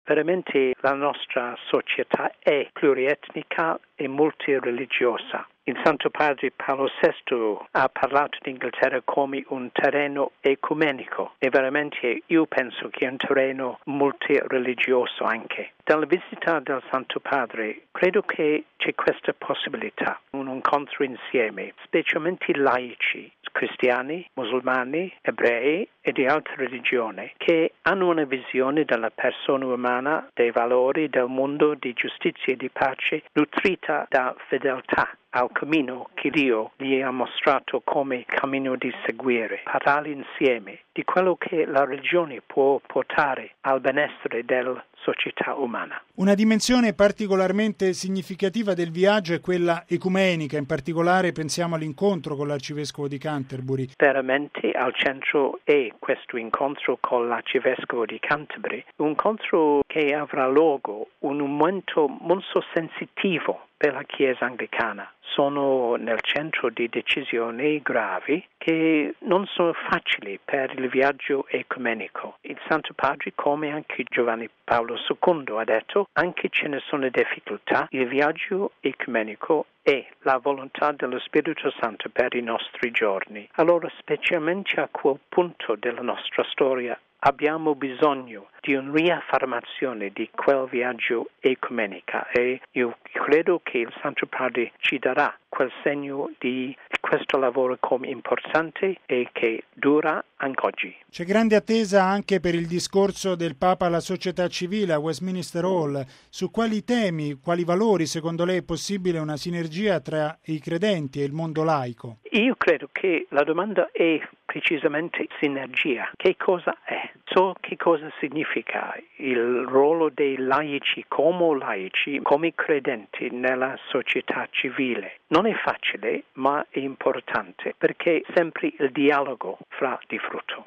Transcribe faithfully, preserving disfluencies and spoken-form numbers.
Veramente la nostra società è plurietnica e multireligiosa. Il Santo Padre Paolo sesto ha parlato di Inghilterra come un terreno ecumenico e veramente io penso che è un terreno multireligioso anche. Dalla visita del Santo Padre credo che c'è questa possibilità, un incontro insieme, specialmente laici, cristiani, musulmani, ebrei e di altre religioni che hanno una visione della persona umana, dei valori del mondo di giustizia e di pace nutrita da fedeltà al cammino che Dio gli ha mostrato come cammino di seguire, parlare insieme di quello che la religione può portare al benessere della società umana. Una dimensione particolarmente significativa del viaggio è quella ecumenica, in particolare pensiamo all'incontro con l'arcivescovo di Canterbury. Veramente al centro è questo incontro con l'arcivescovo di Canterbury, un incontro che avrà luogo in un momento molto sensitivo per la Chiesa anglicana. Sono nel centro di decisioni gravi che non sono facili per il viaggio ecumenico. Il Santo Padre, come anche Giovanni Paolo secondo ha detto, anche ce ne sono difficoltà, il viaggio ecumenico è la volontà dello Spirito Santo per i nostri giorni. Allora, specialmente a quel punto della nostra storia, abbiamo bisogno di una riaffermazione di quel viaggio ecumenica e io credo che il Santo Padre ci darà quel segno di questo lavoro come importante e che dura anche oggi. C'è grande attesa anche per il discorso del Papa alla società civile a Westminster Hall. Su quali temi, quali valori secondo lei è possibile una sinergia tra i credenti e il mondo laico? Io credo che la domanda è precisamente sinergia. Che cosa è? So che cosa significa il ruolo dei laici come laici, come credenti nella società civile. Non è facile, ma è importante perché sempre il dialogo fra di frutto.